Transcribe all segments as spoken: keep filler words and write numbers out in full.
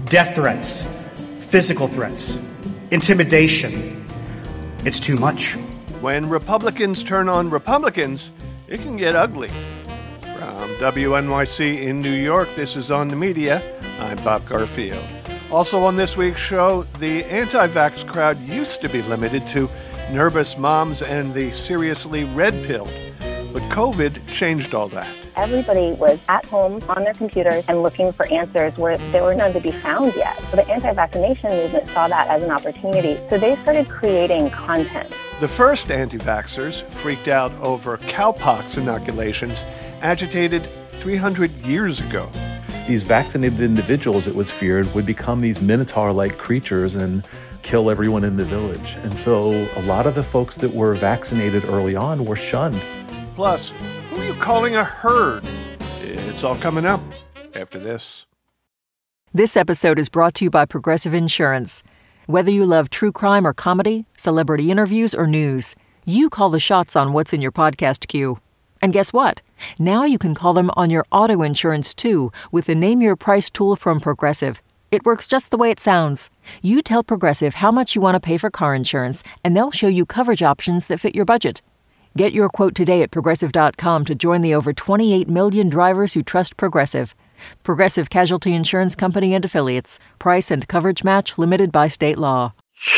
death threats, physical threats, intimidation. It's too much. When Republicans turn on Republicans, it can get ugly. From W N Y C in New York, this is On the Media. I'm Bob Garfield. Also on this week's show, the anti-vax crowd used to be limited to nervous moms and the seriously red-pilled. But COVID changed all that. Everybody was at home on their computers and looking for answers where there were none to be found yet. So the anti-vaccination movement saw that as an opportunity. So they started creating content. The first anti-vaxxers freaked out over cowpox inoculations agitated three hundred years ago. These vaccinated individuals, it was feared, would become these minotaur-like creatures and kill everyone in the village. And so a lot of the folks that were vaccinated early on were shunned. Plus, who are you calling a herd? It's all coming up after this. This episode is brought to you by Progressive Insurance. Whether you love true crime or comedy, celebrity interviews or news, you call the shots on what's in your podcast queue. And guess what? Now you can call them on your auto insurance too with the Name Your Price tool from Progressive. It works just the way it sounds. You tell Progressive how much you want to pay for car insurance, and they'll show you coverage options that fit your budget. Get your quote today at Progressive dot com to join the over twenty-eight million drivers who trust Progressive. Progressive Casualty Insurance Company and Affiliates. Price and coverage match limited by state law.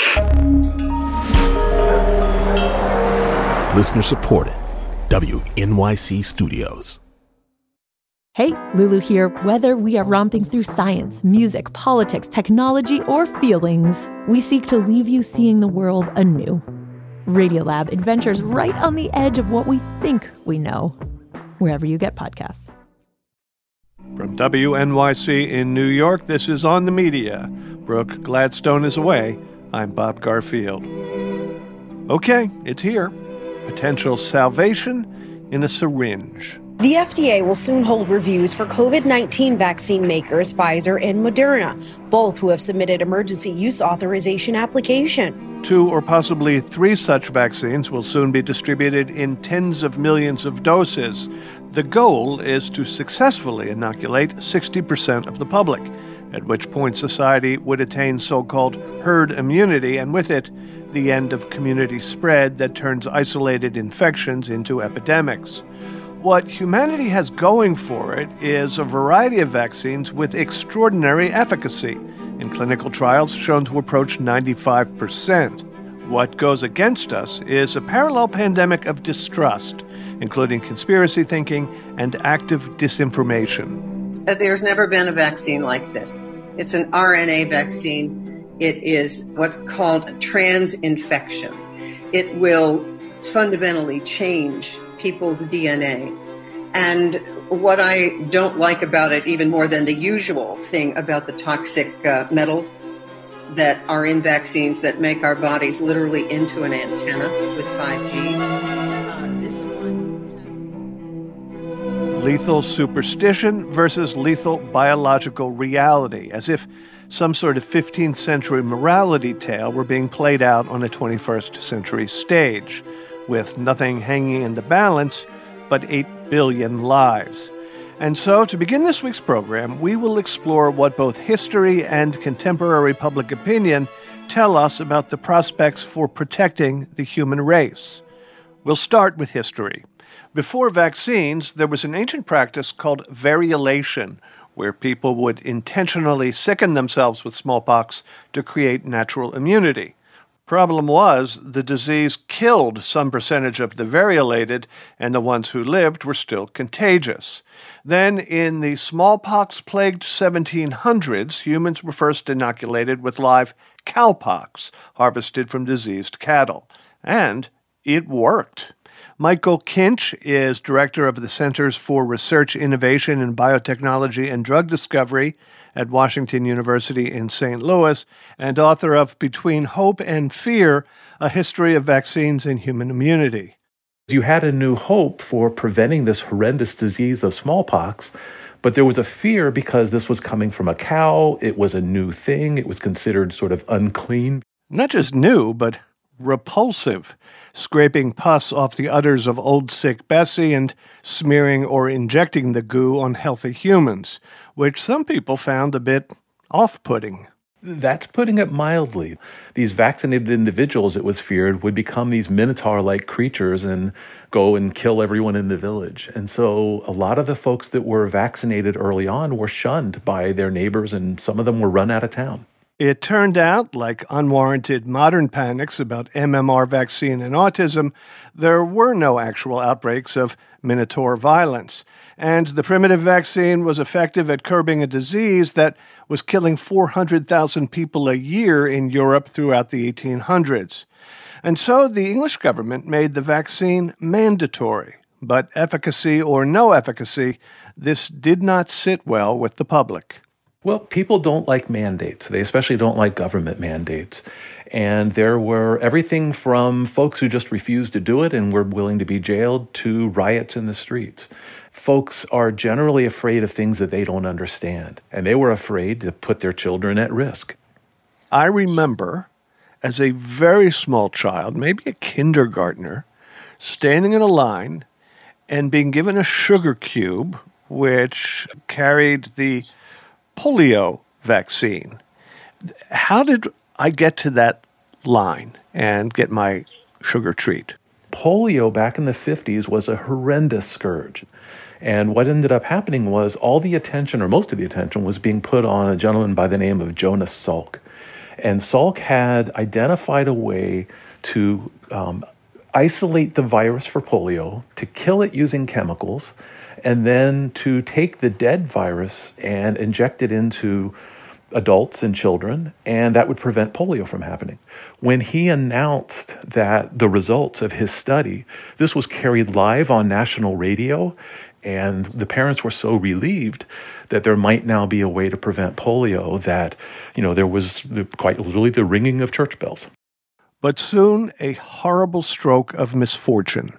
Listener supported. W N Y C Studios. Hey, Lulu here. Whether we are romping through science, music, politics, technology, or feelings, we seek to leave you seeing the world anew. Radiolab adventures right on the edge of what we think we know, wherever you get podcasts. From W N Y C in New York, this is On the Media. Brooke Gladstone is away. I'm Bob Garfield. Okay, it's here. Potential salvation in a syringe. The F D A will soon hold reviews for COVID nineteen vaccine makers Pfizer and Moderna, both who have submitted emergency use authorization application. Two or possibly three such vaccines will soon be distributed in tens of millions of doses. The goal is to successfully inoculate sixty percent of the public, at which point society would attain so-called herd immunity, and with it, the end of community spread that turns isolated infections into epidemics. What humanity has going for it is a variety of vaccines with extraordinary efficacy, in clinical trials shown to approach ninety-five percent. What goes against us is a parallel pandemic of distrust, including conspiracy thinking and active disinformation. There's never been a vaccine like this. It's an R N A vaccine. It is what's called a transinfection. It will fundamentally change people's D N A. And what I don't like about it, even more than the usual thing about the toxic uh, metals that are in vaccines that make our bodies literally into an antenna with five G. Uh, this one. Lethal superstition versus lethal biological reality, as if some sort of fifteenth century morality tale were being played out on a twenty-first century stage, with nothing hanging in the balance but eight billion lives. And so, to begin this week's program, we will explore what both history and contemporary public opinion tell us about the prospects for protecting the human race. We'll start with history. Before vaccines, there was an ancient practice called variolation, where people would intentionally sicken themselves with smallpox to create natural immunity. Problem was, the disease killed some percentage of the variolated, and the ones who lived were still contagious. Then, in the smallpox-plagued seventeen hundreds, humans were first inoculated with live cowpox, harvested from diseased cattle. And it worked. Michael Kinch is director of the Centers for Research, Innovation in Biotechnology and Drug Discovery at Washington University in Saint Louis, and author of Between Hope and Fear, A History of Vaccines and Human Immunity. You had a new hope for preventing this horrendous disease of smallpox, but there was a fear because this was coming from a cow, it was a new thing, it was considered sort of unclean. Not just new, but repulsive, scraping pus off the udders of old sick Bessie and smearing or injecting the goo on healthy humans, which some people found a bit off-putting. That's putting it mildly. These vaccinated individuals, it was feared, would become these minotaur-like creatures and go and kill everyone in the village. And so a lot of the folks that were vaccinated early on were shunned by their neighbors, and some of them were run out of town. It turned out, like unwarranted modern panics about M M R vaccine and autism, there were no actual outbreaks of minotaur violence. And the primitive vaccine was effective at curbing a disease that was killing four hundred thousand people a year in Europe throughout the eighteen hundreds. And so the English government made the vaccine mandatory. But efficacy or no efficacy, this did not sit well with the public. Well, people don't like mandates. They especially don't like government mandates. And there were everything from folks who just refused to do it and were willing to be jailed to riots in the streets. Folks are generally afraid of things that they don't understand, and they were afraid to put their children at risk. I remember, as a very small child, maybe a kindergartner, standing in a line and being given a sugar cube which carried the polio vaccine. How did I get to that line and get my sugar treat? Polio back in the fifties was a horrendous scourge. And what ended up happening was all the attention, or most of the attention, was being put on a gentleman by the name of Jonas Salk. And Salk had identified a way to um, isolate the virus for polio, to kill it using chemicals, and then to take the dead virus and inject it into adults and children, and that would prevent polio from happening. When he announced that the results of his study, this was carried live on national radio, and the parents were so relieved that there might now be a way to prevent polio that, you know, there was quite literally the ringing of church bells. But soon a horrible stroke of misfortune.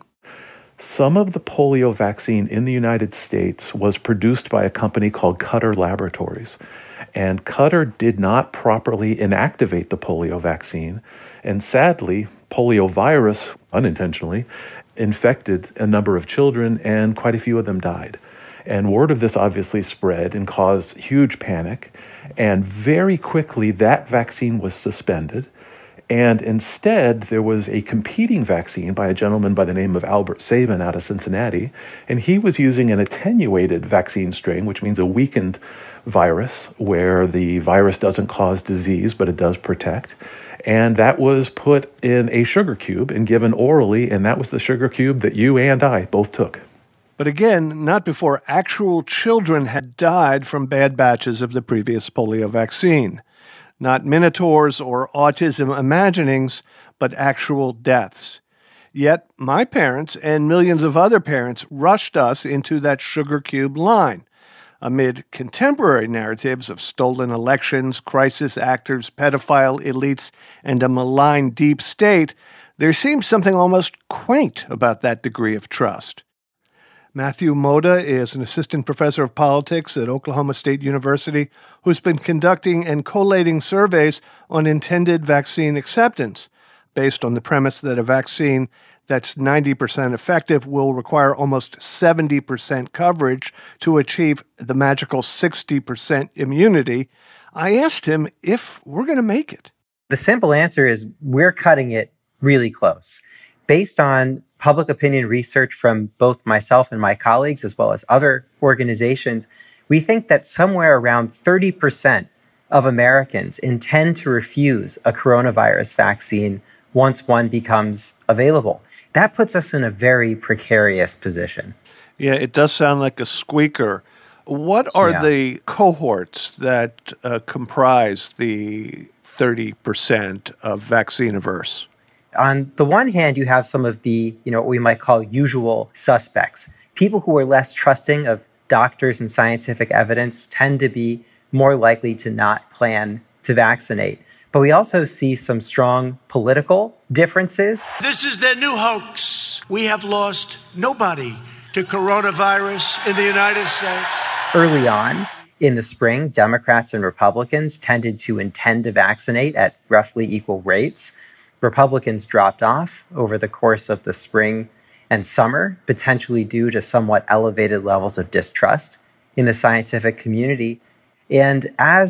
Some of the polio vaccine in the United States was produced by a company called Cutter Laboratories. And Cutter did not properly inactivate the polio vaccine. And sadly, polio virus, unintentionally, infected a number of children, and quite a few of them died. And word of this obviously spread and caused huge panic. And very quickly, that vaccine was suspended. And instead, there was a competing vaccine by a gentleman by the name of Albert Sabin out of Cincinnati. And he was using an attenuated vaccine strain, which means a weakened virus, where the virus doesn't cause disease, but it does protect. And that was put in a sugar cube and given orally, and that was the sugar cube that you and I both took. But again, not before actual children had died from bad batches of the previous polio vaccine. Not minotaurs or autism imaginings, but actual deaths. Yet my parents and millions of other parents rushed us into that sugar cube line. Amid contemporary narratives of stolen elections, crisis actors, pedophile elites, and a malign deep state, there seems something almost quaint about that degree of trust. Matthew Moda is an assistant professor of politics at Oklahoma State University who's been conducting and collating surveys on intended vaccine acceptance, based on the premise that a vaccine that's ninety percent effective will require almost seventy percent coverage to achieve the magical sixty percent immunity. I asked him if we're going to make it. The simple answer is we're cutting it really close. Based on public opinion research from both myself and my colleagues, as well as other organizations, we think that somewhere around thirty percent of Americans intend to refuse a coronavirus vaccine once one becomes available. That puts us in a very precarious position. Yeah, it does sound like a squeaker. What are yeah. the cohorts that uh, comprise the thirty percent of vaccine averse? On the one hand, you have some of the, you know, what we might call usual suspects. People who are less trusting of doctors and scientific evidence tend to be more likely to not plan to vaccinate. But we also see some strong political differences. This is their new hoax. We have lost nobody to coronavirus in the United States. Early on in the spring, Democrats and Republicans tended to intend to vaccinate at roughly equal rates. Republicans dropped off over the course of the spring and summer, potentially due to somewhat elevated levels of distrust in the scientific community. And as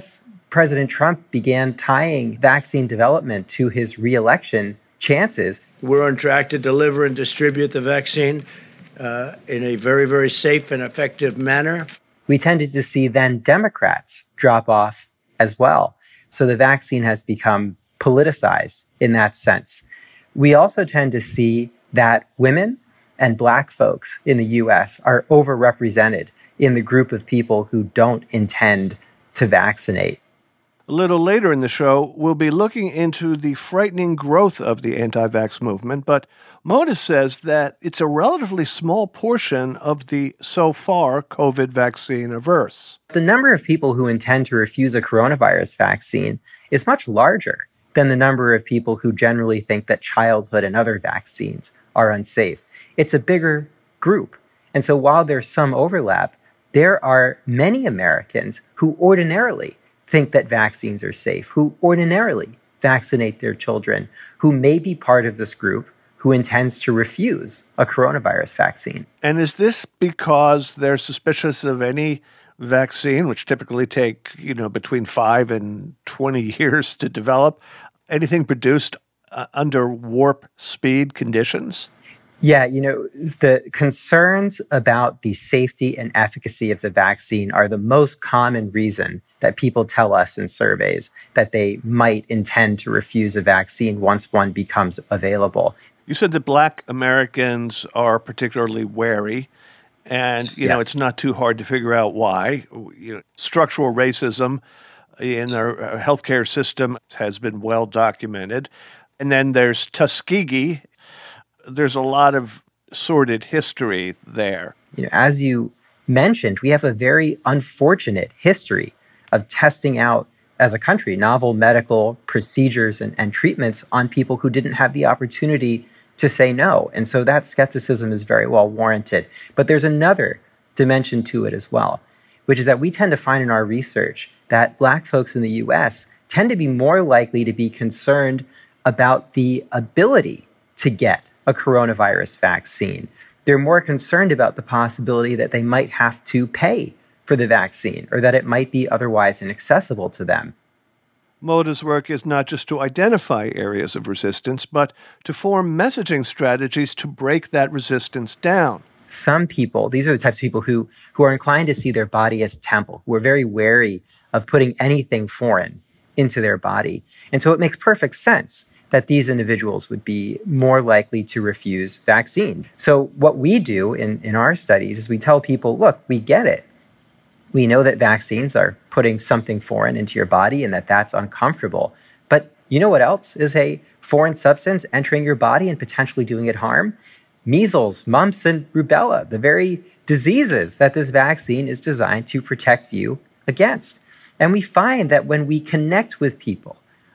President Trump began tying vaccine development to his reelection chances. We're on track to deliver and distribute the vaccine uh, in a very, very safe and effective manner. We tended to see then Democrats drop off as well. So the vaccine has become politicized in that sense. We also tend to see that women and Black folks in the U S are overrepresented in the group of people who don't intend to vaccinate. A little later in the show, we'll be looking into the frightening growth of the anti-vax movement, but Moda says that it's a relatively small portion of the, so far, COVID vaccine averse. The number of people who intend to refuse a coronavirus vaccine is much larger than the number of people who generally think that childhood and other vaccines are unsafe. It's a bigger group. And so while there's some overlap, there are many Americans who ordinarily think that vaccines are safe, who ordinarily vaccinate their children, who may be part of this group who intends to refuse a coronavirus vaccine. And is this because they're suspicious of any vaccine, which typically take, you know, between five and twenty years to develop, anything produced uh, under warp speed conditions? Yeah, you know, the concerns about the safety and efficacy of the vaccine are the most common reason that people tell us in surveys that they might intend to refuse a vaccine once one becomes available. You said that Black Americans are particularly wary, and, you yes. know, it's not too hard to figure out why. You know, structural racism in our healthcare system has been well documented. And then there's Tuskegee. There's a lot of sordid history there. You know, as you mentioned, we have a very unfortunate history of testing out, as a country, novel medical procedures and, and treatments on people who didn't have the opportunity to say no. And so that skepticism is very well warranted. But there's another dimension to it as well, which is that we tend to find in our research that Black folks in the U S tend to be more likely to be concerned about the ability to get a coronavirus vaccine. They're more concerned about the possibility that they might have to pay for the vaccine or that it might be otherwise inaccessible to them. Moda's work is not just to identify areas of resistance, but to form messaging strategies to break that resistance down. Some people, these are the types of people who, who are inclined to see their body as a temple, who are very wary of putting anything foreign into their body. And so it makes perfect sense that these individuals would be more likely to refuse vaccine. So what we do in, in our studies is we tell people, look, we get it. We know that vaccines are putting something foreign into your body and that that's uncomfortable. But you know what else is a foreign substance entering your body and potentially doing it harm? Measles, mumps, and rubella, the very diseases that this vaccine is designed to protect you against. And we find that when we connect with people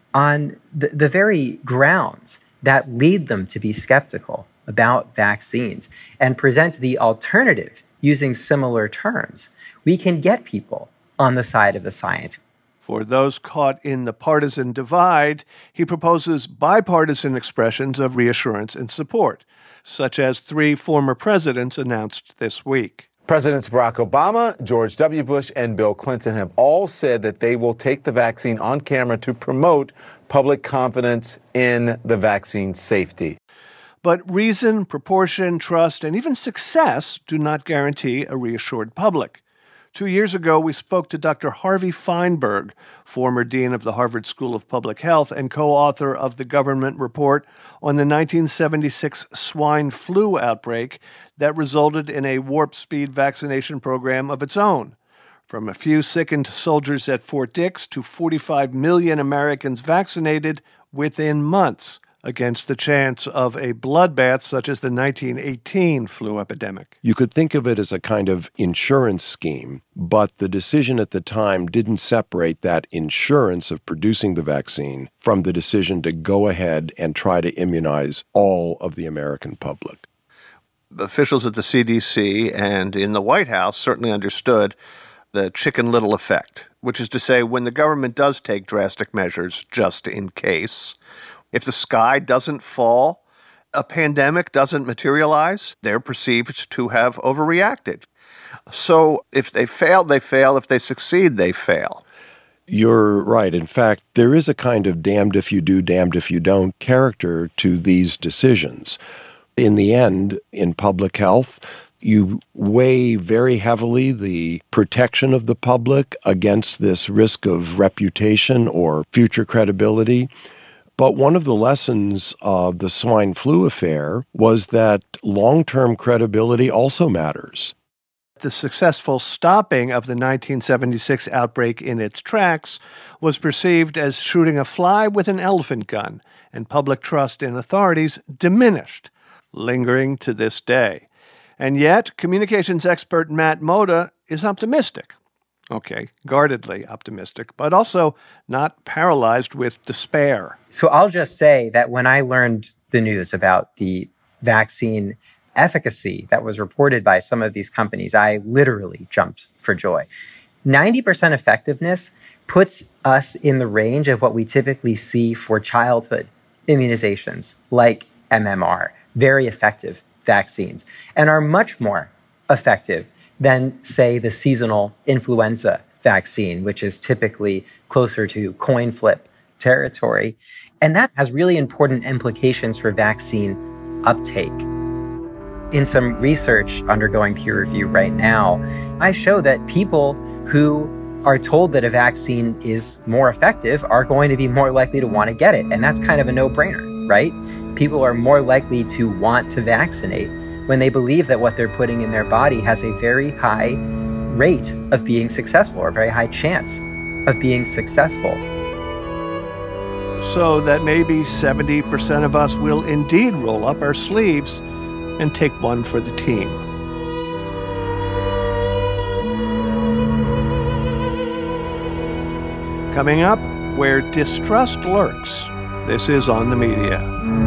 on the, the very grounds that lead them to be skeptical about vaccines and present the alternative using similar terms, we can get people on the side of the science. For those caught in the partisan divide, he proposes bipartisan expressions of reassurance and support, such as three former presidents announced this week. Presidents Barack Obama, George W. Bush, and Bill Clinton have all said that they will take the vaccine on camera to promote public confidence in the vaccine safety. But reason, proportion, trust, and even success do not guarantee a reassured public. Two years ago, we spoke to Doctor Harvey Feinberg, former dean of the Harvard School of Public Health and co-author of the government report on the nineteen seventy-six swine flu outbreak that resulted in a warp speed vaccination program of its own. From a few sickened soldiers at Fort Dix to forty-five million Americans vaccinated within months, against the chance of a bloodbath such as the nineteen eighteen flu epidemic. You could think of it as a kind of insurance scheme, but the decision at the time didn't separate that insurance of producing the vaccine from the decision to go ahead and try to immunize all of the American public. Officials at the C D C and in the White House certainly understood the Chicken Little effect, which is to say when the government does take drastic measures just in case, if the sky doesn't fall, a pandemic doesn't materialize, they're perceived to have overreacted. So if they fail, they fail. If they succeed, they fail. You're right. In fact, there is a kind of damned if you do, damned if you don't character to these decisions. In the end, in public health, you weigh very heavily the protection of the public against this risk of reputation or future credibility. But one of the lessons of the swine flu affair was that long-term credibility also matters. The successful stopping of the nineteen seventy-six outbreak in its tracks was perceived as shooting a fly with an elephant gun, and public trust in authorities diminished, lingering to this day. And yet, communications expert Matt Moda is optimistic. Okay, guardedly optimistic, but also not paralyzed with despair. So I'll just say that when I learned the news about the vaccine efficacy that was reported by some of these companies, I literally jumped for joy. ninety percent effectiveness puts us in the range of what we typically see for childhood immunizations, like M M R, very effective vaccines, and are much more effective than, say, the seasonal influenza vaccine, which is typically closer to coin flip territory. And that has really important implications for vaccine uptake. In some research undergoing peer review right now, I show that people who are told that a vaccine is more effective are going to be more likely to want to get it. And that's kind of a no-brainer, right? People are more likely to want to vaccinate when they believe that what they're putting in their body has a very high rate of being successful, or a very high chance of being successful. So that maybe seventy percent of us will indeed roll up our sleeves and take one for the team. Coming up, where distrust lurks. This is On the Media.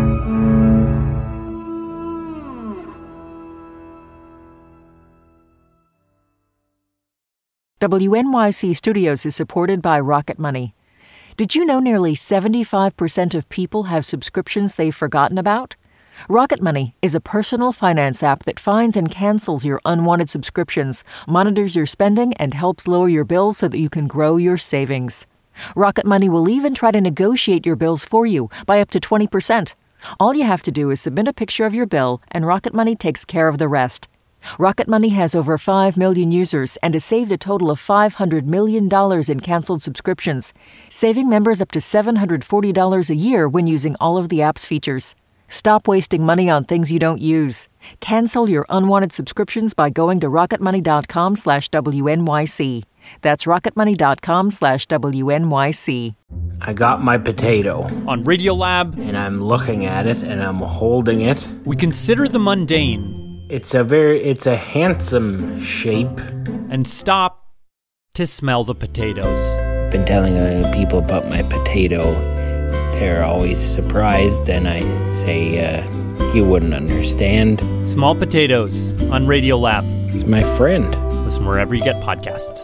W N Y C Studios is supported by Rocket Money. Did you know nearly seventy-five percent of people have subscriptions they've forgotten about? Rocket Money is a personal finance app that finds and cancels your unwanted subscriptions, monitors your spending, and helps lower your bills so that you can grow your savings. Rocket Money will even try to negotiate your bills for you by up to twenty percent. All you have to do is submit a picture of your bill, and Rocket Money takes care of the rest. Rocket Money has over five million users and has saved a total of five hundred million dollars in canceled subscriptions, saving members up to seven hundred forty dollars a year when using all of the app's features. Stop wasting money on things you don't use. Cancel your unwanted subscriptions by going to rocketmoney.com slash WNYC. That's rocketmoney.com slash WNYC. I got my potato. On Radiolab. And I'm looking at it and I'm holding it. We consider the mundane. It's a very, it's a handsome shape. And stop to smell the potatoes. I've been telling uh, people about my potato. They're always surprised, and I say, uh, you wouldn't understand. Small Potatoes on Radiolab. It's my friend. Listen wherever you get podcasts.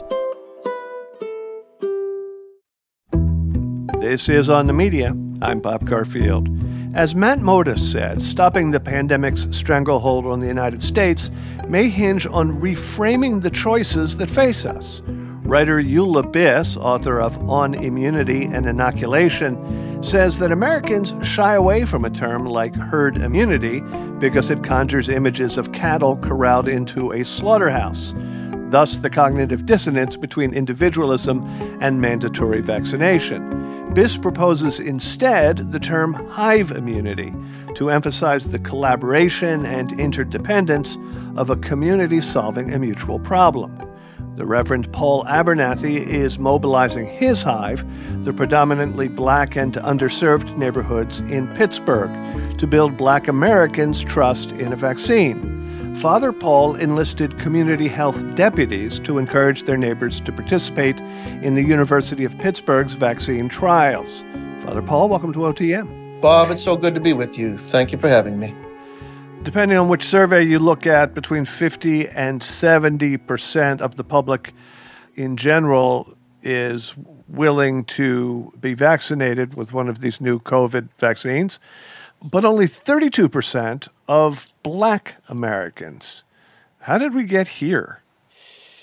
This is On the Media. I'm Bob Garfield. As Matt Moda said, stopping the pandemic's stranglehold on the United States may hinge on reframing the choices that face us. Writer Eula Biss, author of On Immunity and Inoculation, says that Americans shy away from a term like herd immunity because it conjures images of cattle corralled into a slaughterhouse. Thus, the cognitive dissonance between individualism and mandatory vaccination. Biss proposes instead the term hive immunity to emphasize the collaboration and interdependence of a community solving a mutual problem. The Reverend Paul Abernathy is mobilizing his hive, the predominantly black and underserved neighborhoods in Pittsburgh, to build black Americans' trust in a vaccine. Father Paul enlisted community health deputies to encourage their neighbors to participate in the University of Pittsburgh's vaccine trials. Father Paul, welcome to O T M. Bob, it's so good to be with you. Thank you for having me. Depending on which survey you look at, between fifty and seventy percent of the public in general is willing to be vaccinated with one of these new COVID vaccines, but only thirty-two percent of black Americans. How did we get here?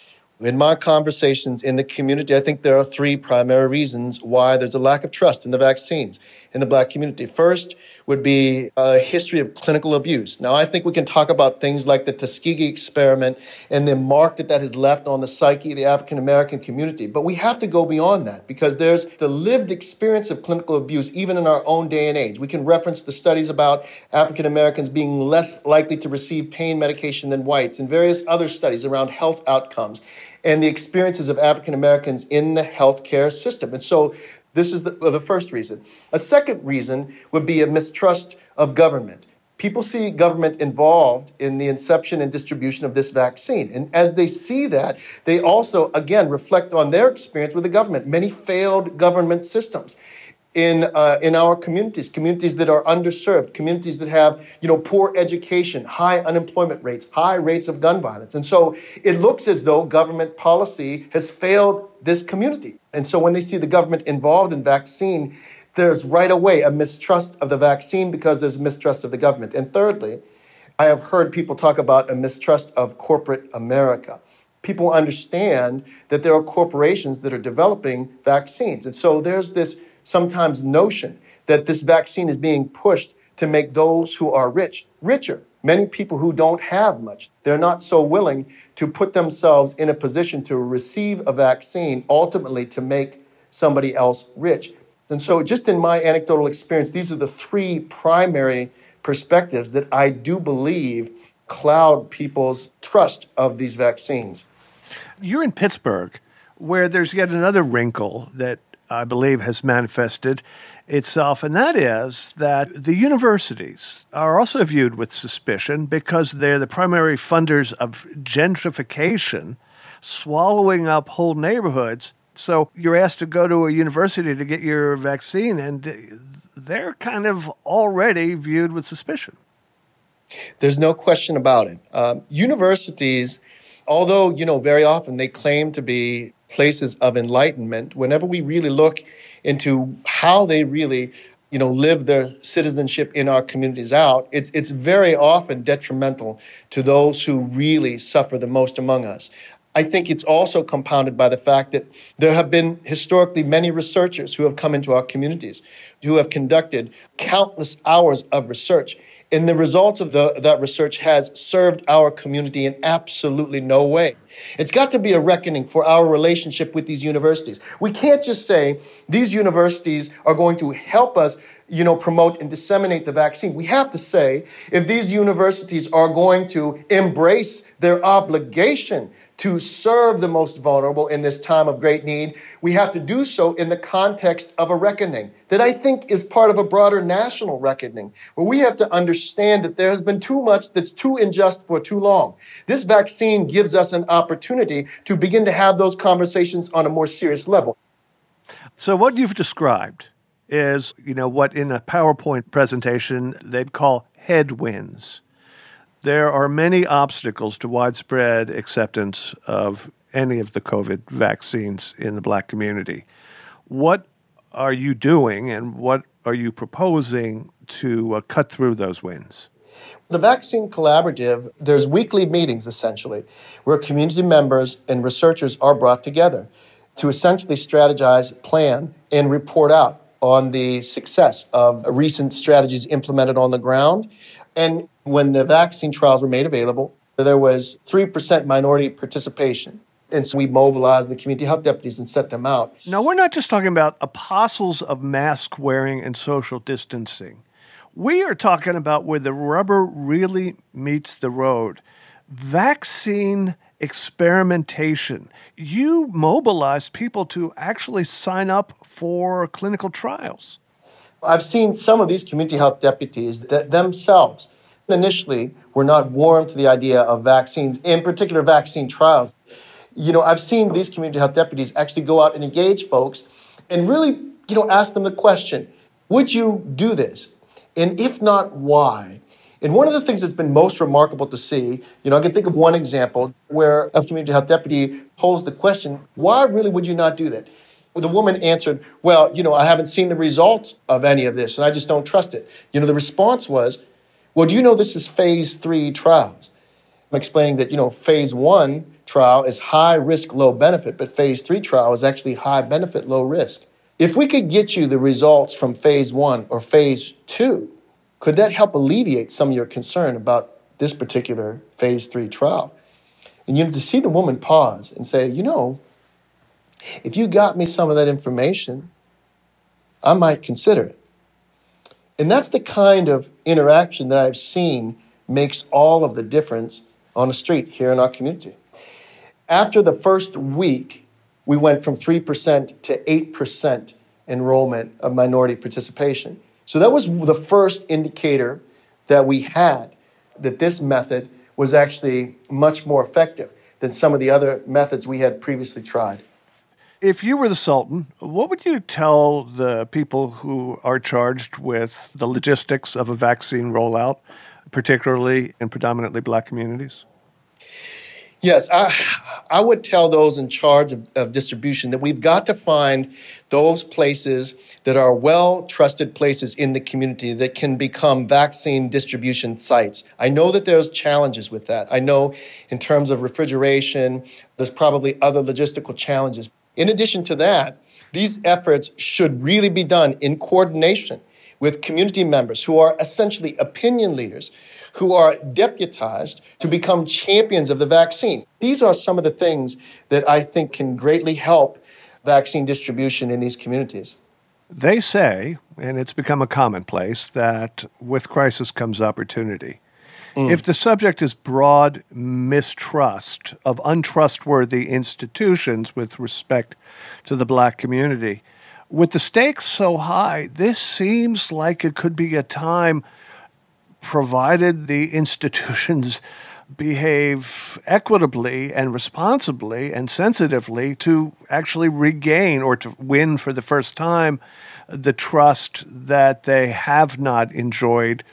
In my conversations in the community, I think there are three primary reasons why there's a lack of trust in the vaccines in the Black community. First would be a history of clinical abuse. Now, I think we can talk about things like the Tuskegee experiment and the mark that that has left on the psyche of the African-American community. But we have to go beyond that because there's the lived experience of clinical abuse even in our own day and age. We can reference the studies about African-Americans being less likely to receive pain medication than whites and various other studies around health outcomes and the experiences of African Americans in the healthcare system. And so this is the, well, the first reason. A second reason would be a mistrust of government. People see government involved in the inception and distribution of this vaccine. And as they see that, they also, again, reflect on their experience with the government. Many failed government systems in uh, in our communities, communities that are underserved, communities that have, you know, poor education, high unemployment rates, high rates of gun violence. And so it looks as though government policy has failed this community. And so when they see the government involved in vaccine, there's right away a mistrust of the vaccine because there's mistrust of the government. And thirdly, I have heard people talk about a mistrust of corporate America. People understand that there are corporations that are developing vaccines. And so there's this sometimes notion that this vaccine is being pushed to make those who are rich richer. Many people who don't have much, they're not so willing to put themselves in a position to receive a vaccine, ultimately to make somebody else rich. And so just in my anecdotal experience, these are the three primary perspectives that I do believe cloud people's trust of these vaccines. You're in Pittsburgh, where there's yet another wrinkle that I believe has manifested itself, and that is that the universities are also viewed with suspicion because they're the primary funders of gentrification, swallowing up whole neighborhoods. So you're asked to go to a university to get your vaccine, and they're kind of already viewed with suspicion. There's no question about it. Um, universities, although, you know, very often they claim to be places of enlightenment, whenever we really look into how they really, you know, live their citizenship in our communities out, it's it's very often detrimental to those who really suffer the most among us. I think it's also compounded by the fact that there have been historically many researchers who have come into our communities, who have conducted countless hours of research. And the results of the, that research has served our community in absolutely no way. It's got to be a reckoning for our relationship with these universities. We can't just say these universities are going to help us, you know, promote and disseminate the vaccine. We have to say if these universities are going to embrace their obligation to serve the most vulnerable in this time of great need, we have to do so in the context of a reckoning that I think is part of a broader national reckoning, where we have to understand that there has been too much that's too unjust for too long. This vaccine gives us an opportunity to begin to have those conversations on a more serious level. So what you've described is, you know, what in a PowerPoint presentation they'd call headwinds. There are many obstacles to widespread acceptance of any of the COVID vaccines in the Black community. What are you doing and what are you proposing to uh, cut through those winds? The Vaccine Collaborative, there's weekly meetings, essentially, where community members and researchers are brought together to essentially strategize, plan, and report out on the success of recent strategies implemented on the ground. And when the vaccine trials were made available, there was three percent minority participation. And so we mobilized the community health deputies and set them out. Now, we're not just talking about apostles of mask wearing and social distancing. We are talking about where the rubber really meets the road. Vaccine experimentation. You mobilized people to actually sign up for clinical trials. I've seen some of these community health deputies that themselves initially were not warm to the idea of vaccines, in particular vaccine trials. You know, I've seen these community health deputies actually go out and engage folks and really, you know, ask them the question, would you do this? And if not, why? And one of the things that's been most remarkable to see, you know, I can think of one example where a community health deputy posed the question, why really would you not do that? The woman answered, well, you know, I haven't seen the results of any of this and I just don't trust it. You know, the response was, well, do you know this is phase three trials? I'm explaining that, you know, phase one trial is high risk, low benefit, but phase three trial is actually high benefit, low risk. If we could get you the results from phase one or phase two, could that help alleviate some of your concern about this particular phase three trial? And you have to see the woman pause and say, you know, if you got me some of that information, I might consider it. And that's the kind of interaction that I've seen makes all of the difference on the street here in our community. After the first week, we went from three percent to eight percent enrollment of minority participation. So that was the first indicator that we had that this method was actually much more effective than some of the other methods we had previously tried. If you were the Sultan, what would you tell the people who are charged with the logistics of a vaccine rollout, particularly in predominantly Black communities? Yes, I, I would tell those in charge of, of distribution that we've got to find those places that are well-trusted places in the community that can become vaccine distribution sites. I know that there's challenges with that. I know in terms of refrigeration, there's probably other logistical challenges. In addition to that, these efforts should really be done in coordination with community members who are essentially opinion leaders, who are deputized to become champions of the vaccine. These are some of the things that I think can greatly help vaccine distribution in these communities. They say, and it's become a commonplace, that with crisis comes opportunity. Mm. If the subject is broad mistrust of untrustworthy institutions with respect to the Black community, with the stakes so high, this seems like it could be a time, provided the institutions behave equitably and responsibly and sensitively, to actually regain or to win for the first time the trust that they have not enjoyed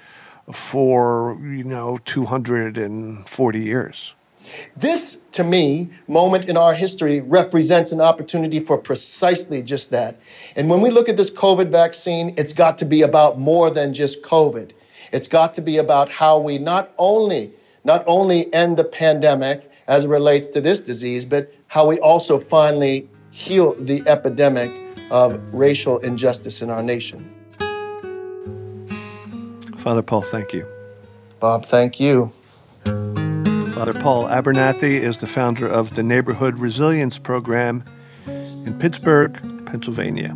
for, you know, two hundred forty years. This, to me, moment in our history represents an opportunity for precisely just that. And when we look at this COVID vaccine, it's got to be about more than just COVID. It's got to be about how we not only, not only end the pandemic as it relates to this disease, but how we also finally heal the epidemic of racial injustice in our nation. Father Paul, thank you. Bob, thank you. Father Paul Abernathy is the founder of the Neighborhood Resilience Program in Pittsburgh, Pennsylvania.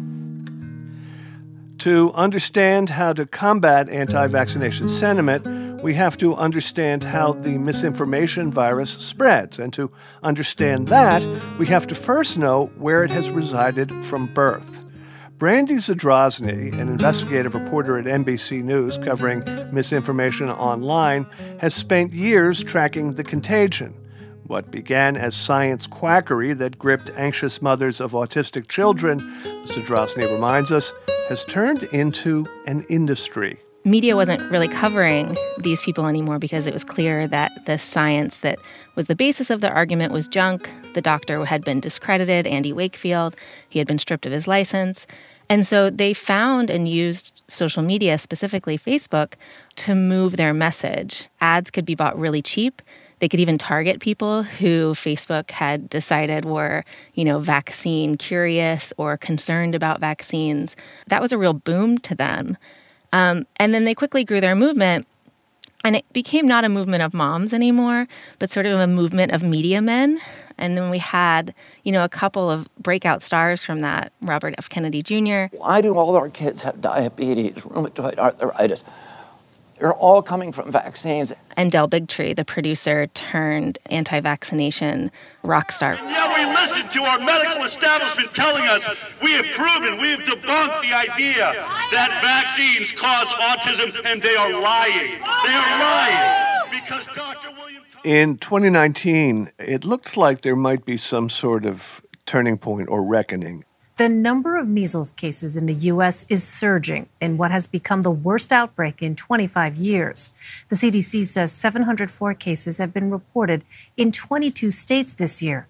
To understand how to combat anti-vaccination sentiment, we have to understand how the misinformation virus spreads. And to understand that, we have to first know where it has resided from birth. Brandy Zadrozny, an investigative reporter at N B C News covering misinformation online, has spent years tracking the contagion. What began as science quackery that gripped anxious mothers of autistic children, Zadrozny reminds us, has turned into an industry. Media wasn't really covering these people anymore because it was clear that the science that was the basis of their argument was junk. The doctor had been discredited, Andy Wakefield. He had been stripped of his license. And so they found and used social media, specifically Facebook, to move their message. Ads could be bought really cheap. They could even target people who Facebook had decided were, you know, vaccine curious or concerned about vaccines. That was a real boom to them. Um, and then they quickly grew their movement, and it became not a movement of moms anymore, but sort of a movement of media men. And then we had, you know, a couple of breakout stars from that, Robert F. Kennedy Junior Why do all our kids have diabetes, rheumatoid arthritis? They're all coming from vaccines. And Del Bigtree, the producer turned anti-vaccination rock star. And yet we listen to our medical establishment telling us we have proven, we have debunked the idea that vaccines cause autism, and they are lying. They are lying. Because Doctor William... In twenty nineteen, it looked like there might be some sort of turning point or reckoning. The number of measles cases in the U S is surging in what has become the worst outbreak in twenty-five years. The C D C says seven hundred four cases have been reported in twenty-two states this year.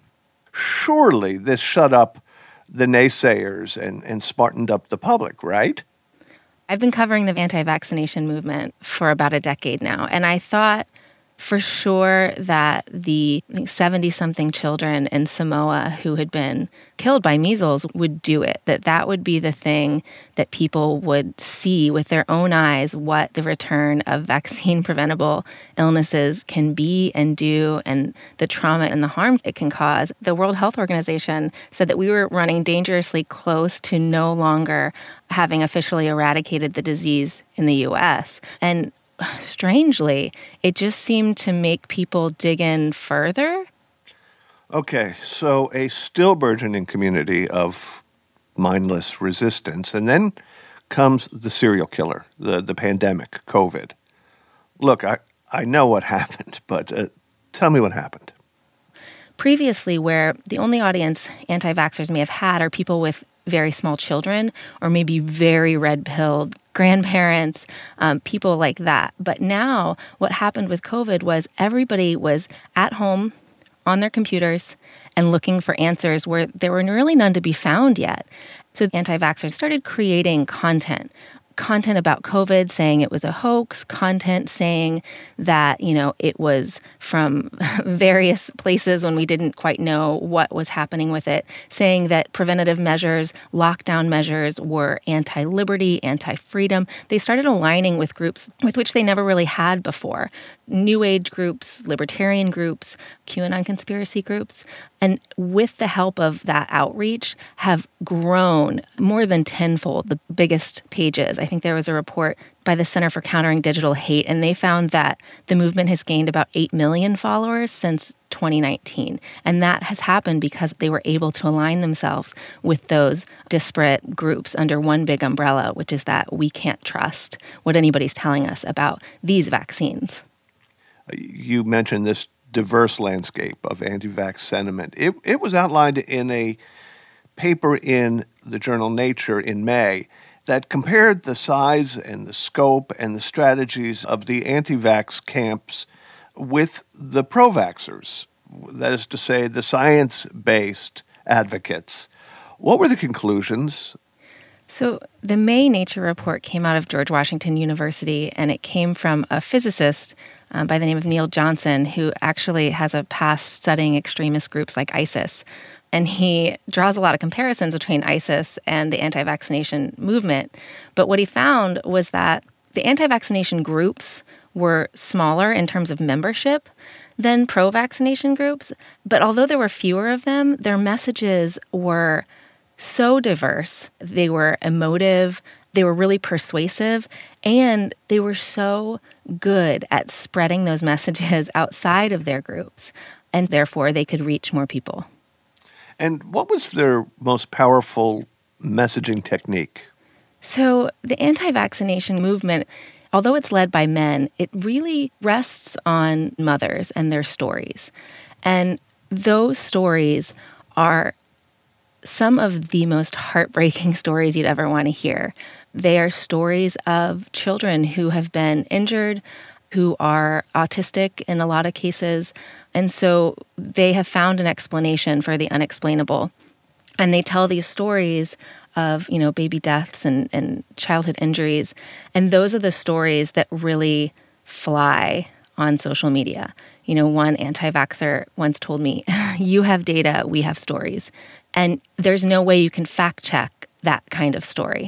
Surely this shut up the naysayers and, and smartened up the public, right? I've been covering the anti-vaccination movement for about a decade now, and I thought for sure that the seventy-something children in Samoa who had been killed by measles would do it, that that would be the thing that people would see with their own eyes, what the return of vaccine-preventable illnesses can be and do, and the trauma and the harm it can cause. The World Health Organization said that we were running dangerously close to no longer having officially eradicated the disease in the U S. And strangely, it just seemed to make people dig in further. Okay, so a still burgeoning community of mindless resistance, and then comes the serial killer, the, the pandemic, COVID. Look, I, I know what happened, but uh, tell me what happened. Previously, where the only audience anti-vaxxers may have had are people with very small children or maybe very red-pilled grandparents, um, people like that. But now what happened with COVID was everybody was at home on their computers and looking for answers where there were really none to be found yet. So anti-vaxxers started creating content. Content about COVID saying it was a hoax, content saying that, you know, it was from various places when we didn't quite know what was happening with it, saying that preventative measures, lockdown measures were anti-liberty, anti-freedom. They started aligning with groups with which they never really had before. New Age groups, libertarian groups, QAnon conspiracy groups. And with the help of that outreach, have grown more than tenfold, the biggest pages. I think there was a report by the Center for Countering Digital Hate, and they found that the movement has gained about eight million followers since twenty nineteen. And that has happened because they were able to align themselves with those disparate groups under one big umbrella, which is that we can't trust what anybody's telling us about these vaccines. You mentioned this diverse landscape of anti-vax sentiment. It, it was outlined in a paper in the journal Nature in May that compared the size and the scope and the strategies of the anti-vax camps with the pro-vaxxers, that is to say, the science-based advocates. What were the conclusions? So the May Nature report came out of George Washington University, and it came from a physicist um, by the name of Neil Johnson, who actually has a past studying extremist groups like ISIS. And he draws a lot of comparisons between ISIS and the anti-vaccination movement. But what he found was that the anti-vaccination groups were smaller in terms of membership than pro-vaccination groups. But although there were fewer of them, their messages were so diverse. They were emotive, they were really persuasive, and they were so good at spreading those messages outside of their groups, and therefore they could reach more people. And what was their most powerful messaging technique? So the anti-vaccination movement, although it's led by men, it really rests on mothers and their stories. And those stories are some of the most heartbreaking stories you'd ever want to hear. They are stories of children who have been injured, who are autistic in a lot of cases. And so they have found an explanation for the unexplainable. And they tell these stories of, you know, baby deaths and, and childhood injuries. And those are the stories that really fly on social media. You know, one anti-vaxxer once told me, you have data, we have stories. And there's no way you can fact check that kind of story.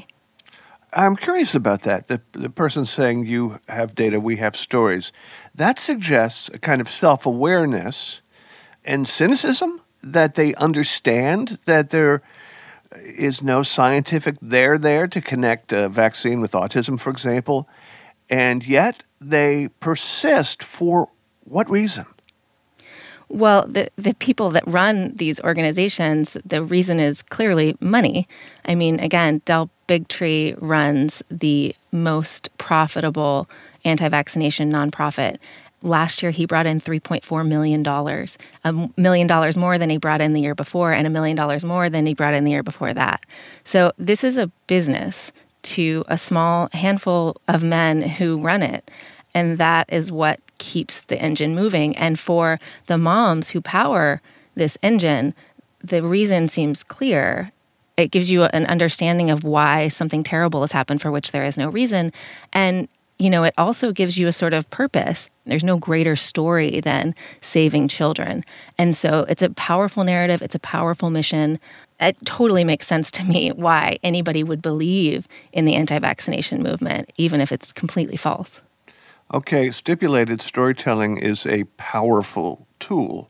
I'm curious about that. The, the person saying you have data, we have stories. That suggests a kind of self-awareness and cynicism, that they understand that there is no scientific there there to connect a vaccine with autism, for example, and yet they persist. For what reason? Well, the, the people that run these organizations, the reason is clearly money. I mean, again, Del Bigtree runs the most profitable anti-vaccination nonprofit. Last year, he brought in three point four million dollars, a million dollars more than he brought in the year before, and a million dollars more than he brought in the year before that. So this is a business to a small handful of men who run it. And that is what keeps the engine moving. And for the moms who power this engine, the reason seems clear. It gives you an understanding of why something terrible has happened for which there is no reason. And you know, it also gives you a sort of purpose. There's no greater story than saving children. And so it's a powerful narrative. It's a powerful mission. It totally makes sense to me why anybody would believe in the anti-vaccination movement, even if it's completely false. Okay, stipulated storytelling is a powerful tool.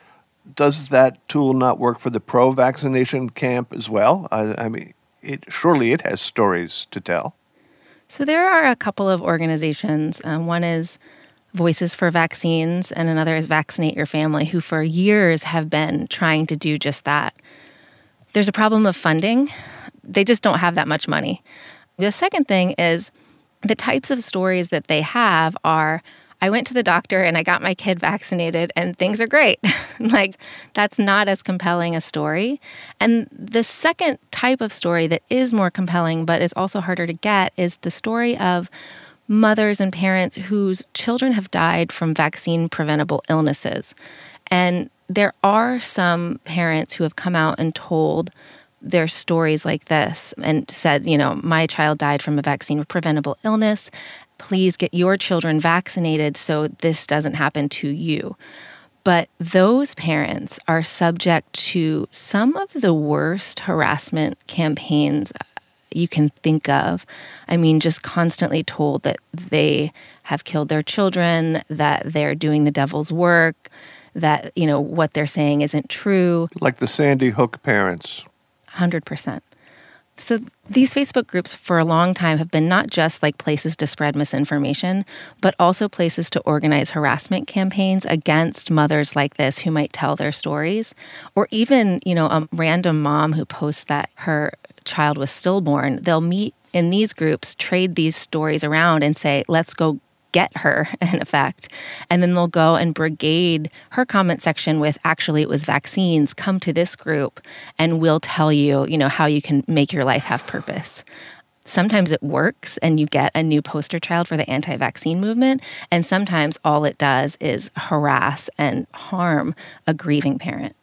Does that tool not work for the pro-vaccination camp as well? I, I mean, it surely it has stories to tell. So there are a couple of organizations. Um, one is Voices for Vaccines, and another is Vaccinate Your Family, who for years have been trying to do just that. There's a problem of funding. They just don't have that much money. The second thing is the types of stories that they have are, I went to the doctor and I got my kid vaccinated and things are great. Like, that's not as compelling a story. And the second type of story that is more compelling but is also harder to get is the story of mothers and parents whose children have died from vaccine-preventable illnesses. And there are some parents who have come out and told their stories like this and said, you know, my child died from a vaccine-preventable illness. Please get your children vaccinated so this doesn't happen to you. But those parents are subject to some of the worst harassment campaigns you can think of. I mean, just constantly told that they have killed their children, that they're doing the devil's work, that, you know, what they're saying isn't true. Like the Sandy Hook parents. one hundred percent. So these Facebook groups for a long time have been not just like places to spread misinformation, but also places to organize harassment campaigns against mothers like this who might tell their stories. Or even, you know, a random mom who posts that her child was stillborn. They'll meet in these groups, trade these stories around and say, let's go get her, in effect. And then they'll go and brigade her comment section with, actually, it was vaccines. Come to this group and we'll tell you, you know, how you can make your life have purpose. Sometimes it works and you get a new poster child for the anti-vaccine movement. And sometimes all it does is harass and harm a grieving parent.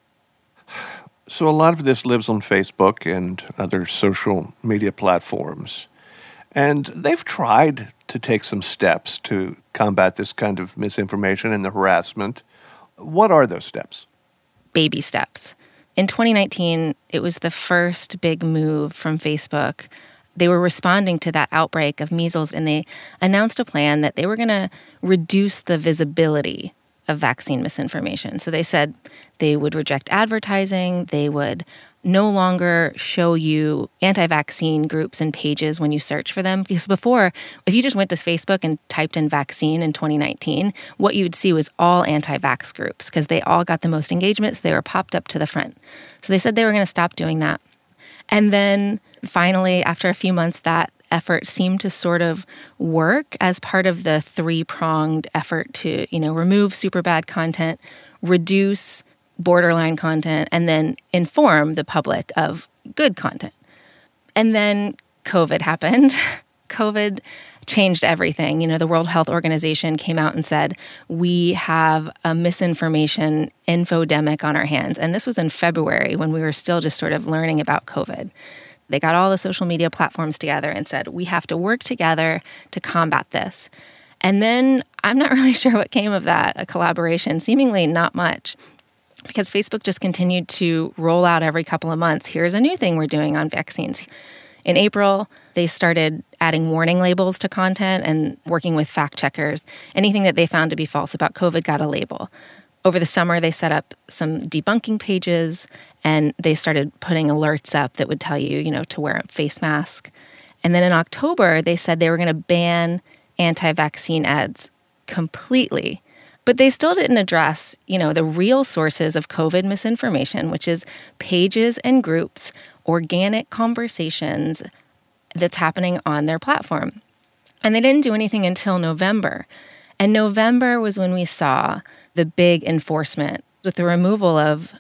So a lot of this lives on Facebook and other social media platforms. And they've tried to take some steps to combat this kind of misinformation and the harassment. What are those steps? Baby steps. In twenty nineteen, it was the first big move from Facebook. They were responding to that outbreak of measles, and they announced a plan that they were going to reduce the visibility of vaccine misinformation. So they said they would reject advertising, they would no longer show you anti-vaccine groups and pages when you search for them. Because before, if you just went to Facebook and typed in vaccine in twenty nineteen, what you would see was all anti-vax groups because they all got the most engagement, so they were popped up to the front. So they said they were going to stop doing that. And then finally, after a few months, that effort seemed to sort of work as part of the three-pronged effort to, you know, remove super bad content, reduce borderline content, and then inform the public of good content. And then COVID happened. COVID changed everything. You know, the World Health Organization came out and said, we have a misinformation infodemic on our hands. And this was in February when we were still just sort of learning about COVID. They got all the social media platforms together and said, we have to work together to combat this. And then I'm not really sure what came of that, a collaboration, seemingly not much. Because Facebook just continued to roll out every couple of months. Here's a new thing we're doing on vaccines. In April, they started adding warning labels to content and working with fact checkers. Anything that they found to be false about COVID got a label. Over the summer, they set up some debunking pages, and they started putting alerts up that would tell you, you know, to wear a face mask. And then in October, they said they were going to ban anti-vaccine ads completely. But they still didn't address, you know, the real sources of COVID misinformation, which is pages and groups, organic conversations that's happening on their platform. And they didn't do anything until November. And November was when we saw the big enforcement with the removal of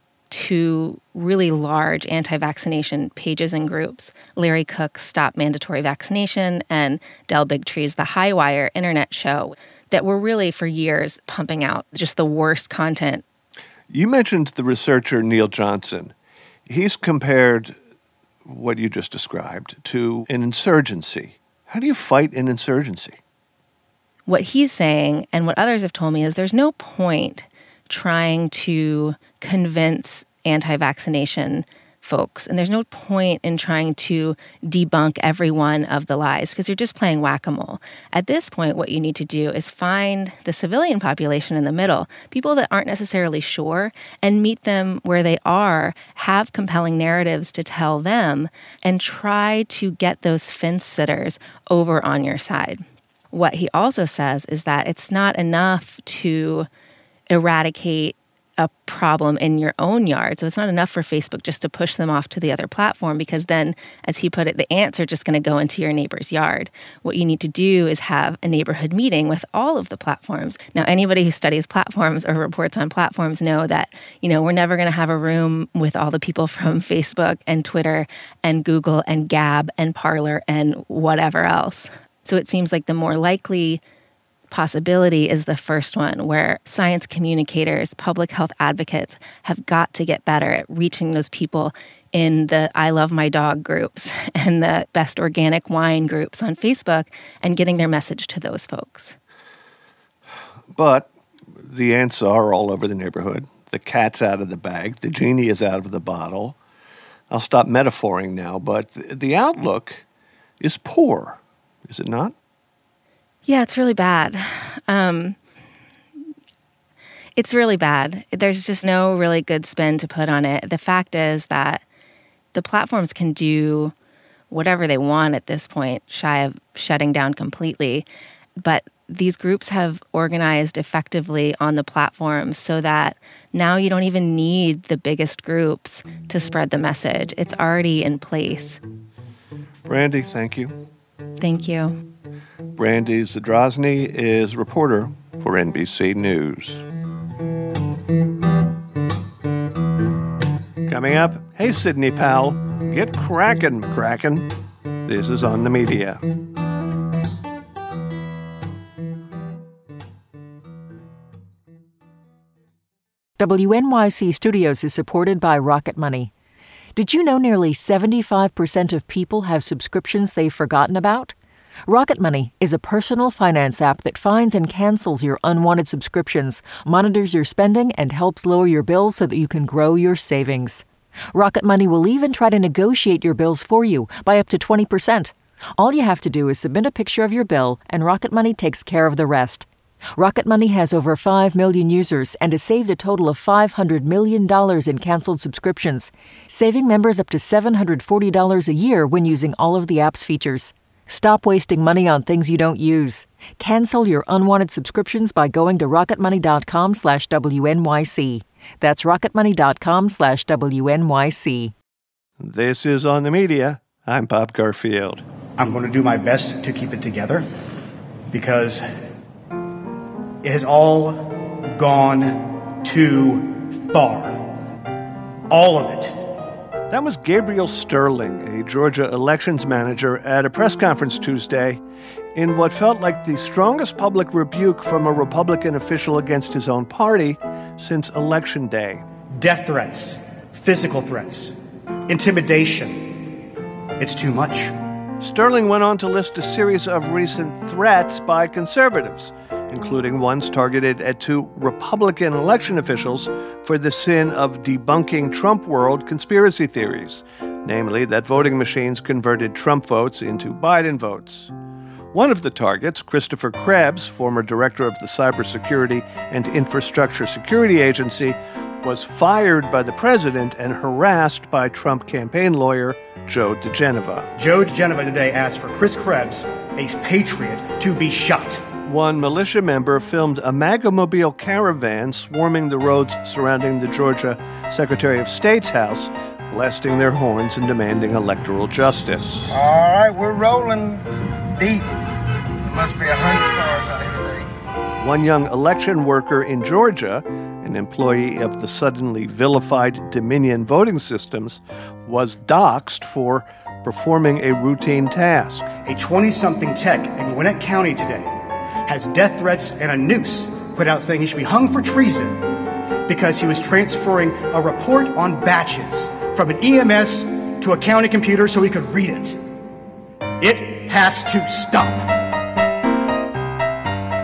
two really large anti-vaccination pages and groups, Larry Cook's Stop Mandatory Vaccination and Del Bigtree's The Highwire internet show, that were really for years pumping out just the worst content. You mentioned the researcher Neil Johnson. He's compared what you just described to an insurgency. How do you fight an insurgency? what he's saying, and what others have told me, is there's no point trying to convince anti-vaccination folks, and there's no point in trying to debunk every one of the lies, because you're just playing whack-a-mole. At this point, what you need to do is find the civilian population in the middle, people that aren't necessarily sure, and meet them where they are, have compelling narratives to tell them, and try to get those fence sitters over on your side. What he also says is that it's not enough to eradicate a problem in your own yard. So it's not enough for Facebook just to push them off to the other platform, because then, as he put it, the ants are just going to go into your neighbor's yard. What you need to do is have a neighborhood meeting with all of the platforms. Now, anybody who studies platforms or reports on platforms know that, you know, we're never going to have a room with all the people from Facebook and Twitter and Google and Gab and Parler and whatever else. So it seems like the more likely possibility is the first one, where science communicators, public health advocates have got to get better at reaching those people in the I Love My Dog groups and the Best Organic Wine groups on Facebook and getting their message to those folks. But the ants are all over the neighborhood. The cat's out of the bag. The genie is out of the bottle. I'll stop metaphoring now, but the outlook is poor, is it not? Yeah, it's really bad. Um, it's really bad. There's just no really good spin to put on it. The fact is that the platforms can do whatever they want at this point, shy of shutting down completely. But these groups have organized effectively on the platforms so that now you don't even need the biggest groups to spread the message. It's already in place. Brandy, thank you. Thank you. Brandy Zadrozny is reporter for N B C News. Coming up, hey, Sidney Powell, get crackin', McCracken. This is On the Media. W N Y C Studios is supported by Rocket Money. Did you know nearly seventy-five percent of people have subscriptions they've forgotten about? Rocket Money is a personal finance app that finds and cancels your unwanted subscriptions, monitors your spending, and helps lower your bills so that you can grow your savings. Rocket Money will even try to negotiate your bills for you by up to twenty percent. All you have to do is submit a picture of your bill, and Rocket Money takes care of the rest. Rocket Money has over five million users and has saved a total of five hundred million dollars in canceled subscriptions, saving members up to seven hundred forty dollars a year when using all of the app's features. Stop wasting money on things you don't use. Cancel your unwanted subscriptions by going to rocketmoney.com slash WNYC. That's rocketmoney.com slash WNYC. This is On the Media. I'm Bob Garfield. I'm going to do my best to keep it together because it has all gone too far. All of it. That was Gabriel Sterling, a Georgia elections manager, at a press conference Tuesday in what felt like the strongest public rebuke from a Republican official against his own party since Election Day. Death threats, physical threats, intimidation. It's too much. Sterling went on to list a series of recent threats by conservatives, including ones targeted at two Republican election officials for the sin of debunking Trump world conspiracy theories, namely that voting machines converted Trump votes into Biden votes. One of the targets, Christopher Krebs, former director of the Cybersecurity and Infrastructure Security Agency, was fired by the president and harassed by Trump campaign lawyer Joe diGenova. Joe diGenova today asked for Chris Krebs, a patriot, to be shot. One militia member filmed a MAGA-mobile caravan swarming the roads surrounding the Georgia Secretary of State's house, blasting their horns and demanding electoral justice. All right, we're rolling deep. There must be a hundred cars out here today. One young election worker in Georgia, an employee of the suddenly vilified Dominion Voting Systems, was doxxed for performing a routine task. A twenty-something tech in Gwinnett County today has death threats and a noose put out saying he should be hung for treason because he was transferring a report on batches from an E M S to a county computer so he could read it. It has to stop.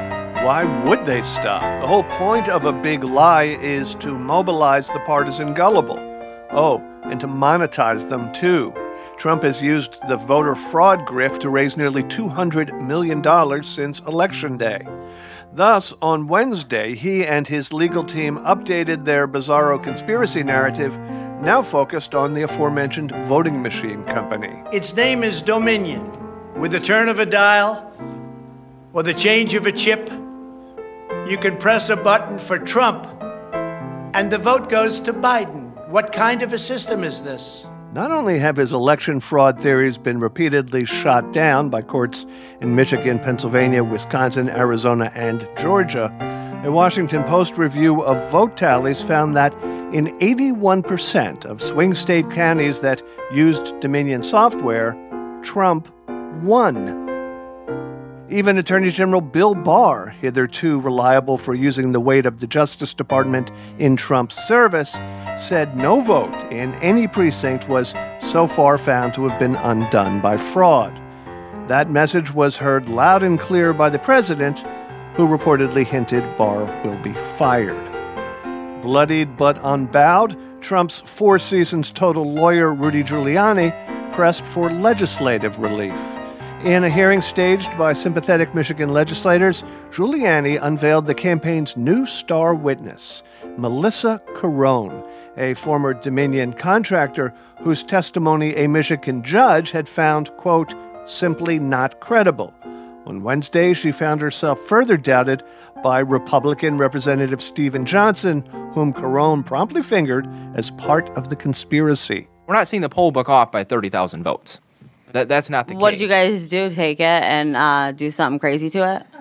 Why would they stop? The whole point of a big lie is to mobilize the partisan gullible. Oh, and to monetize them, too. Trump has used the voter fraud grift to raise nearly two hundred million dollars since Election Day. Thus, on Wednesday, he and his legal team updated their bizarro conspiracy narrative, now focused on the aforementioned voting machine company. Its name is Dominion. With the turn of a dial or the change of a chip, you can press a button for Trump, and the vote goes to Biden. What kind of a system is this? Not only have his election fraud theories been repeatedly shot down by courts in Michigan, Pennsylvania, Wisconsin, Arizona, and Georgia, a Washington Post review of vote tallies found that in eighty-one percent of swing state counties that used Dominion software, Trump won. Even Attorney General Bill Barr, hitherto reliable for using the weight of the Justice Department in Trump's service, said no vote in any precinct was so far found to have been undone by fraud. That message was heard loud and clear by the president, who reportedly hinted Barr will be fired. Bloodied but unbowed, Trump's Four Seasons total lawyer Rudy Giuliani pressed for legislative relief. In a hearing staged by sympathetic Michigan legislators, Giuliani unveiled the campaign's new star witness, Melissa Carone, a former Dominion contractor whose testimony a Michigan judge had found, quote, simply not credible. On Wednesday, she found herself further doubted by Republican Representative Stephen Johnson, whom Carone promptly fingered as part of the conspiracy. We're not seeing the poll book off by thirty thousand votes. That, that's not the what case. What did you guys do? Take it and uh, do something crazy to it?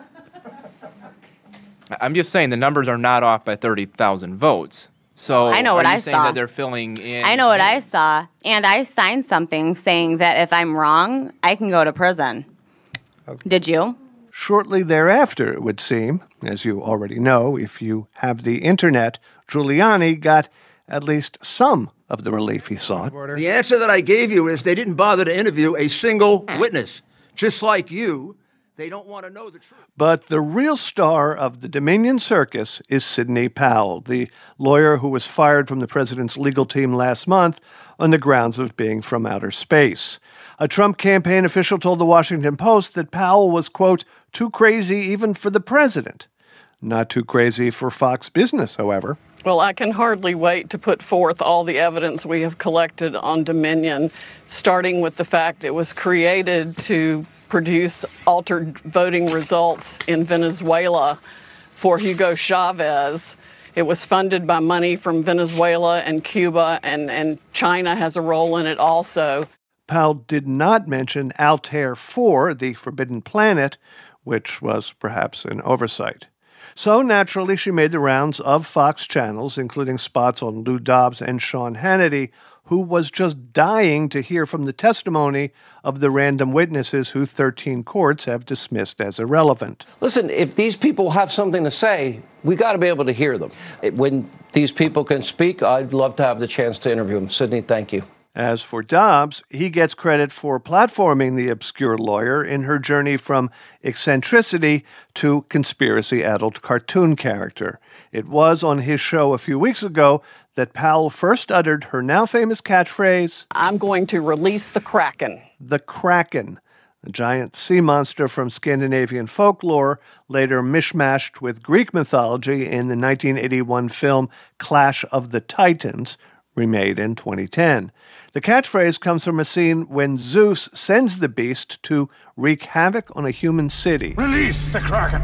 I'm just saying the numbers are not off by thirty thousand votes. So I know what are you I saying saw. that they're filling in? I know what I saw. And I signed something saying that if I'm wrong, I can go to prison. Okay. Did you? Shortly thereafter, it would seem, as you already know, if you have the internet, Giuliani got at least some of the relief he sought. The answer that I gave you is they didn't bother to interview a single witness. Just like you, they don't want to know the truth. But the real star of the Dominion circus is Sidney Powell, the lawyer who was fired from the president's legal team last month on the grounds of being from outer space. A Trump campaign official told the Washington Post that Powell was, quote, too crazy even for the president. Not too crazy for Fox Business, however. Well, I can hardly wait to put forth all the evidence we have collected on Dominion, starting with the fact it was created to produce altered voting results in Venezuela for Hugo Chavez. It was funded by money from Venezuela and Cuba, and, and China has a role in it also. Powell did not mention Altair four, the Forbidden Planet, which was perhaps an oversight. So, naturally, she made the rounds of Fox channels, including spots on Lou Dobbs and Sean Hannity, who was just dying to hear from the testimony of the random witnesses who thirteen courts have dismissed as irrelevant. Listen, if these people have something to say, we got to be able to hear them. When these people can speak, I'd love to have the chance to interview them. Sidney, thank you. As for Dobbs, he gets credit for platforming the obscure lawyer in her journey from eccentricity to conspiracy-addled cartoon character. It was on his show a few weeks ago that Powell first uttered her now famous catchphrase, I'm going to release the Kraken. The Kraken, a giant sea monster from Scandinavian folklore, later mishmashed with Greek mythology in the nineteen eighty-one film Clash of the Titans, remade in twenty ten. The catchphrase comes from a scene when Zeus sends the beast to wreak havoc on a human city. Release the Kraken!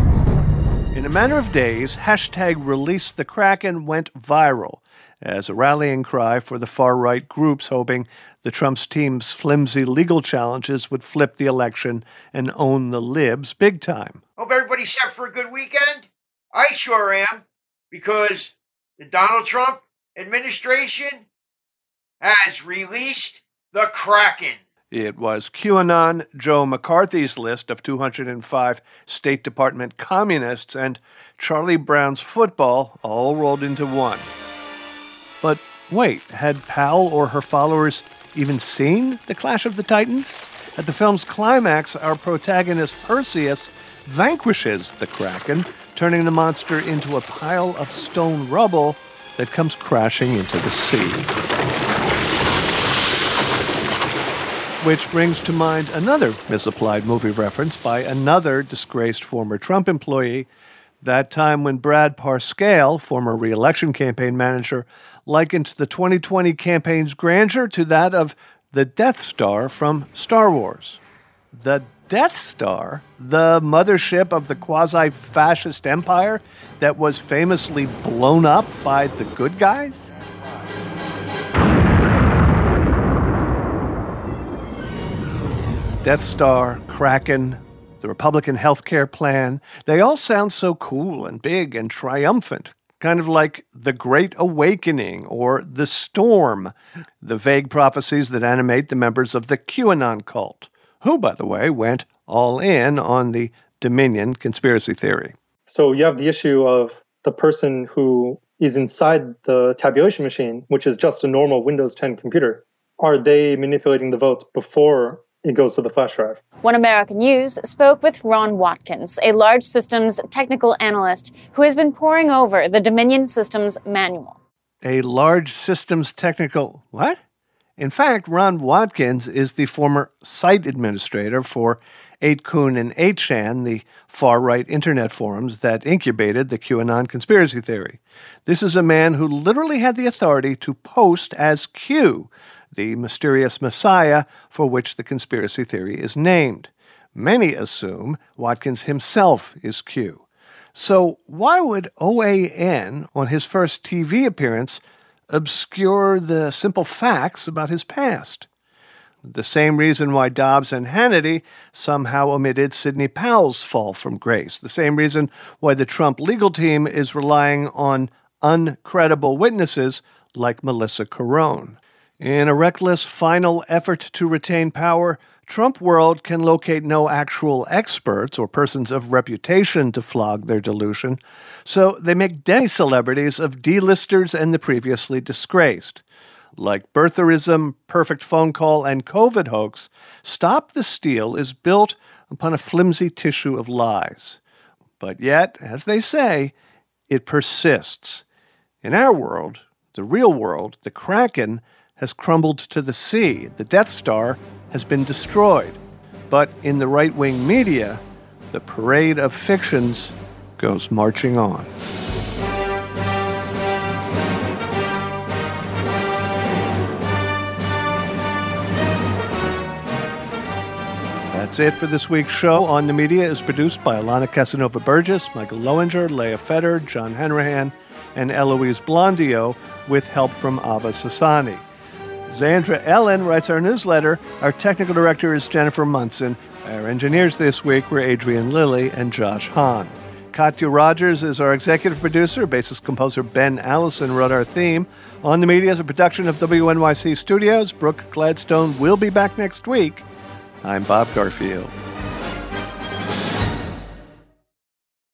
In a matter of days, hashtag Release the Kraken went viral as a rallying cry for the far-right groups hoping the Trump's team's flimsy legal challenges would flip the election and own the libs big time. Hope everybody's set for a good weekend. I sure am, because the Donald Trump administration has released the Kraken. It was QAnon, Joe McCarthy's list of two hundred five State Department communists, and Charlie Brown's football all rolled into one. But wait, had Powell or her followers even seen the Clash of the Titans? At the film's climax, our protagonist Perseus vanquishes the Kraken, turning the monster into a pile of stone rubble that comes crashing into the sea. Which brings to mind another misapplied movie reference by another disgraced former Trump employee, that time when Brad Parscale, former re-election campaign manager, likened the twenty twenty campaign's grandeur to that of the Death Star from Star Wars. The Death Star, the mothership of the quasi-fascist empire that was famously blown up by the good guys? Death Star, Kraken, the Republican health care plan, they all sound so cool and big and triumphant, kind of like the Great Awakening or the Storm, the vague prophecies that animate the members of the QAnon cult, who, by the way, went all in on the Dominion conspiracy theory. So you have the issue of the person who is inside the tabulation machine, which is just a normal Windows ten computer. Are they manipulating the votes before it goes to the flash drive? One American News spoke with Ron Watkins, a large systems technical analyst who has been poring over the Dominion Systems manual. A large systems technical what? In fact, Ron Watkins is the former site administrator for eight kun and eight chan, the far-right internet forums that incubated the QAnon conspiracy theory. This is a man who literally had the authority to post as Q, the mysterious messiah for which the conspiracy theory is named. Many assume Watkins himself is Q. So why would O A N, on his first T V appearance, obscure the simple facts about his past? The same reason why Dobbs and Hannity somehow omitted Sidney Powell's fall from grace. The same reason why the Trump legal team is relying on uncredible witnesses like Melissa Carone. In a reckless final effort to retain power, Trump world can locate no actual experts or persons of reputation to flog their delusion, so they make demi-celebrities of D-listers and the previously disgraced. Like birtherism, perfect phone call, and COVID hoax, Stop the Steal is built upon a flimsy tissue of lies. But yet, as they say, it persists. In our world, the real world, the Kraken has crumbled to the sea. The Death Star has been destroyed. But in the right-wing media, the parade of fictions goes marching on. That's it for this week's show. On the Media is produced by Alana Casanova-Burgess, Michael Lowinger, Leah Feder, John Hanrahan, and Eloise Blondio, with help from Ava Sassani. Zandra Ellen writes our newsletter. Our technical director is Jennifer Munson. Our engineers this week were Adrian Lilly and Josh Hahn. Katya Rogers is our executive producer. Bassist composer Ben Allison wrote our theme. On the Media is a production of W N Y C Studios. Brooke Gladstone will be back next week. I'm Bob Garfield.